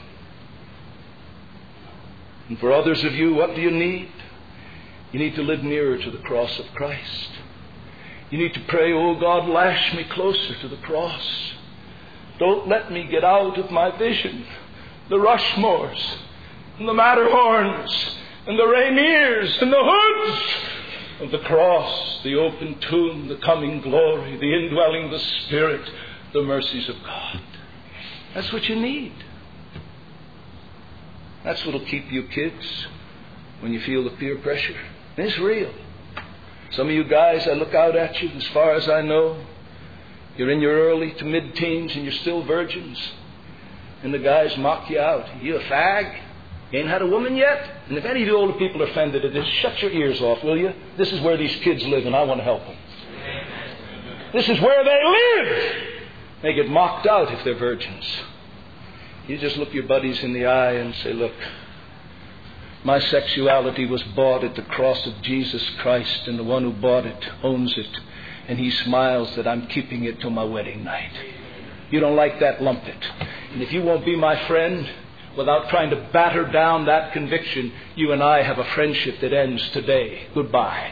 And for others of you, what do you need? You need to live nearer to the cross of Christ. You need to pray, oh God, lash me closer to the cross. Don't let me get out of my vision. The Rushmores, and the Matterhorns, and the Rainiers, and the hoods of the cross, the open tomb, the coming glory, the indwelling of the Spirit, the mercies of God. That's what you need. That's what will keep you kids when you feel the peer pressure. And it's real. Some of you guys, I look out at you, as far as I know, you're in your early to mid-teens and you're still virgins. And the guys mock you out. You a fag? You ain't had a woman yet? And if any of you older people are offended at this, shut your ears off, will you? This is where these kids live and I want to help them. This is where they live. They get mocked out if they're virgins. You just look your buddies in the eye and say, look, my sexuality was bought at the cross of Jesus Christ, and the one who bought it owns it. And he smiles that I'm keeping it till my wedding night. You don't like that, lump it. And if you won't be my friend, without trying to batter down that conviction, you and I have a friendship that ends today. Goodbye.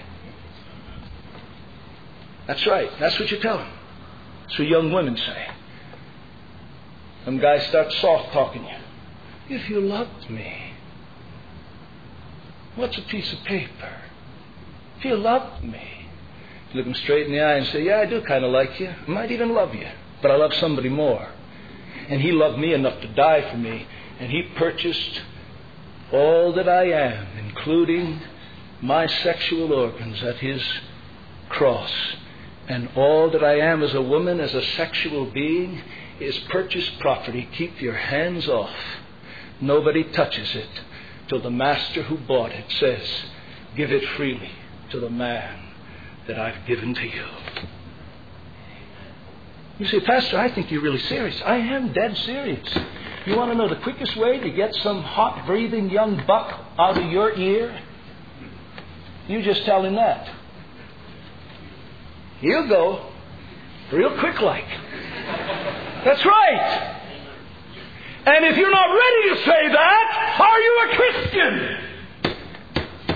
That's right. That's what you tell them. That's what young women say. Some guys start soft talking you. If you loved me, what's a piece of paper? If you loved me, you look them straight in the eye and say, yeah, I do kind of like you. I might even love you, but I love somebody more. And he loved me enough to die for me. And he purchased all that I am, including my sexual organs, at his cross. And all that I am as a woman, as a sexual being, is purchased property. Keep your hands off. Nobody touches it till the master who bought it says, give it freely to the man that I've given to you. You say, Pastor, I think you're really serious. I am dead serious. You want to know the quickest way to get some hot, breathing young buck out of your ear? You just tell him that. He'll go real quick like. That's right. And if you're not ready to say that, are you a Christian?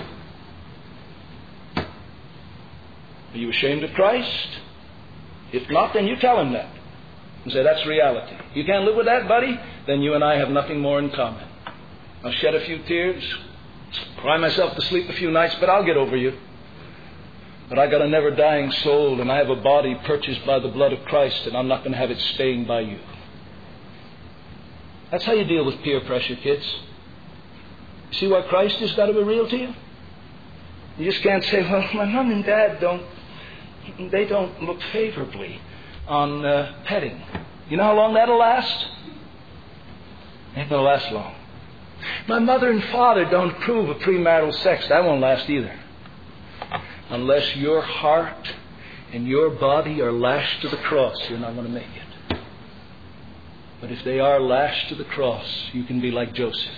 Are you ashamed of Christ? If not, then you tell him that. And say, that's reality. You can't live with that, buddy? Then you and I have nothing more in common. I'll shed a few tears, cry myself to sleep a few nights, but I'll get over you. But I got a never dying soul, and I have a body purchased by the blood of Christ, and I'm not going to have it stained by you. That's how you deal with peer pressure, kids. See why Christ has got to be real to you? You just can't say, well, my mom and dad don't, they don't look favorably on uh, petting. You know how long that'll last? Ain't going to last long. My mother and father don't approve of premarital sex. That won't last either. Unless your heart and your body are lashed to the cross, you're not going to make it. But if they are lashed to the cross, you can be like Joseph.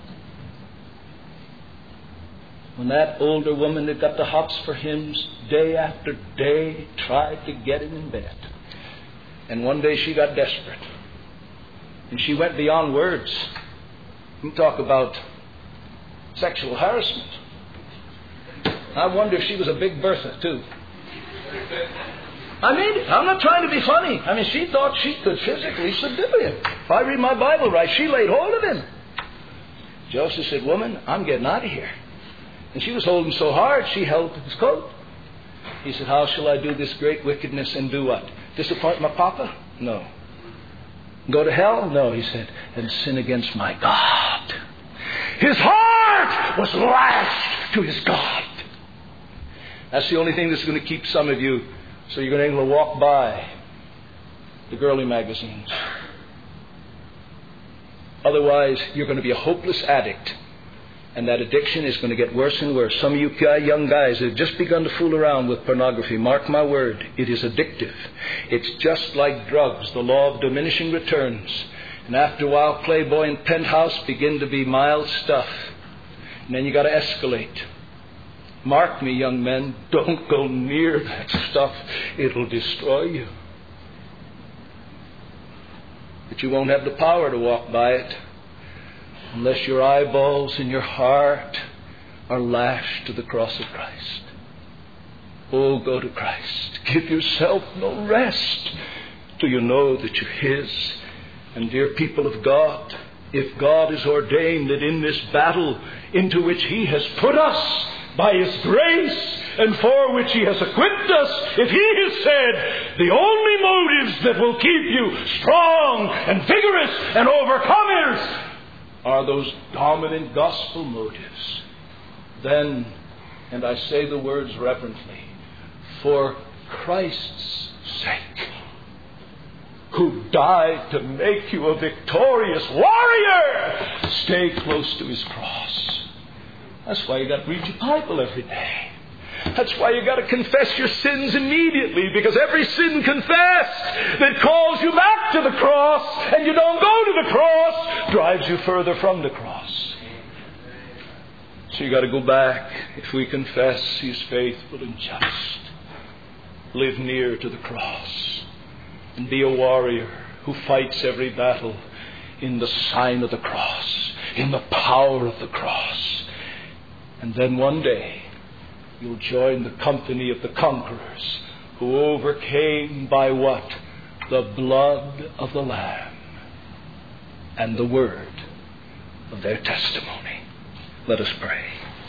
When that older woman that got the hops for hymns day after day tried to get him in bed. And one day she got desperate. And she went beyond words. You talk about sexual harassment. I wonder if she was a big Bertha, too. I mean it. I'm not trying to be funny. I mean, she thought she could physically subdue him. If I read my Bible right, she laid hold of him. Joseph said, woman, I'm getting out of here. And she was holding so hard, she held his coat. He said, how shall I do this great wickedness and do what? Disappoint my papa? No. Go to hell? No, he said. And sin against my God. His heart was lashed to his God. That's the only thing that's going to keep some of you, so you're going to be able to walk by the girly magazines. Otherwise, you're going to be a hopeless addict. And that addiction is going to get worse and worse. Some of you young guys have just begun to fool around with pornography. Mark my word, it is addictive. It's just like drugs, the law of diminishing returns. And after a while, Playboy and Penthouse begin to be mild stuff. And then you got to escalate. Mark me, young men, don't go near that stuff. It'll destroy you. But you won't have the power to walk by it unless your eyeballs and your heart are lashed to the cross of Christ. Oh, go to Christ. Give yourself no rest till you know that you're His. And dear people of God, if God has ordained that in this battle into which He has put us by His grace and for which He has equipped us, if He has said the only motives that will keep you strong and vigorous and overcomers are those dominant gospel motives, then, and I say the words reverently, for Christ's sake, who died to make you a victorious warrior, stay close to His cross. That's why you got to read your Bible every day. That's why you got to confess your sins immediately, because every sin confessed that calls you back to the cross and you don't go to the cross drives you further from the cross. So you got to go back. If we confess, He's faithful and just live near to the cross and be a warrior who fights every battle in the sign of the cross, in the power of the cross. And then one day you'll join the company of the conquerors who overcame by what? The blood of the Lamb and the word of their testimony. Let us pray.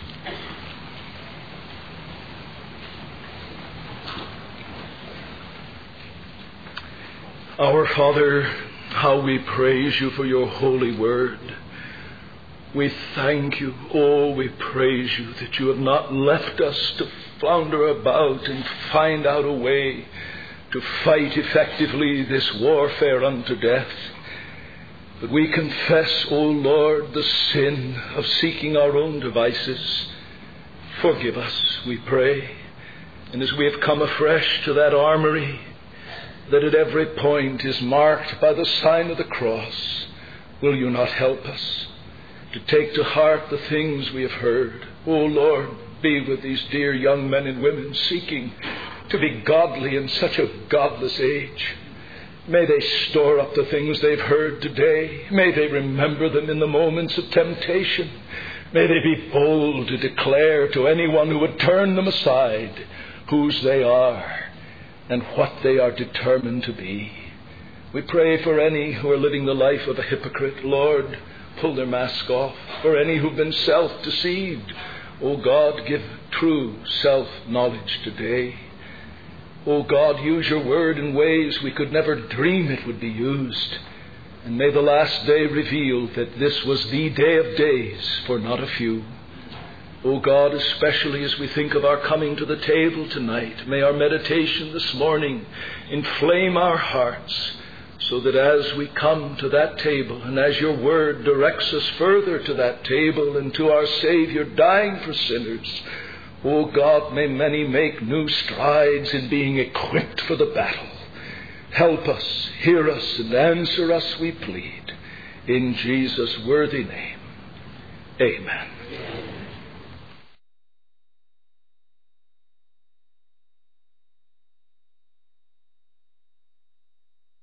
Our Father, how we praise you for your holy word. We thank you, oh, we praise you that you have not left us to flounder about and find out a way to fight effectively this warfare unto death. But we confess, O Lord, the sin of seeking our own devices. Forgive us, we pray. And as we have come afresh to that armory that at every point is marked by the sign of the cross, will you not help us to take to heart the things we have heard? O Lord, be with these dear young men and women seeking to be godly in such a godless age. May they store up the things they've heard today. May they remember them in the moments of temptation. May they be bold to declare to anyone who would turn them aside whose they are and what they are determined to be. We pray for any who are living the life of a hypocrite. Lord, pull their mask off. For any who've been self-deceived, O God, give true self-knowledge today. O God, use your word in ways we could never dream it would be used. And may the last day reveal that this was the day of days for not a few. O God, especially as we think of our coming to the table tonight, may our meditation this morning inflame our hearts so that as we come to that table and as your word directs us further to that table and to our Savior dying for sinners, O God, may many make new strides in being equipped for the battle. Help us, hear us, and answer us, we plead. In Jesus' worthy name, amen.